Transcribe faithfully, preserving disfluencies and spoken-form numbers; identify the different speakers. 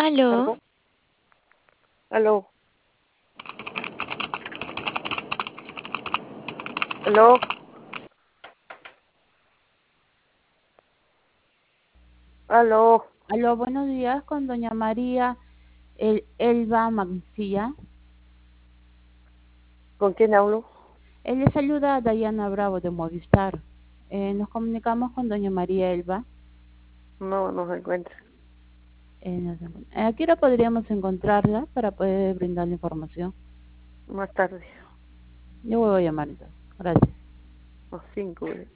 Speaker 1: Aló,
Speaker 2: ¿Aló? ¿Aló? ¿Aló? ¿Aló?
Speaker 3: Aló, buenos días con doña María El- Elba Mancilla.
Speaker 2: ¿Con quién hablo?
Speaker 3: Él le saluda a Dayana Bravo de Movistar. Eh, nos comunicamos con doña María Elba.
Speaker 2: No, no se encuentra.
Speaker 3: Eh, no sé, ¿a qué hora podríamos encontrarla para poder brindar la información?
Speaker 2: Más tarde,
Speaker 3: Yo voy a llamar entonces. Gracias.
Speaker 2: a las cinco.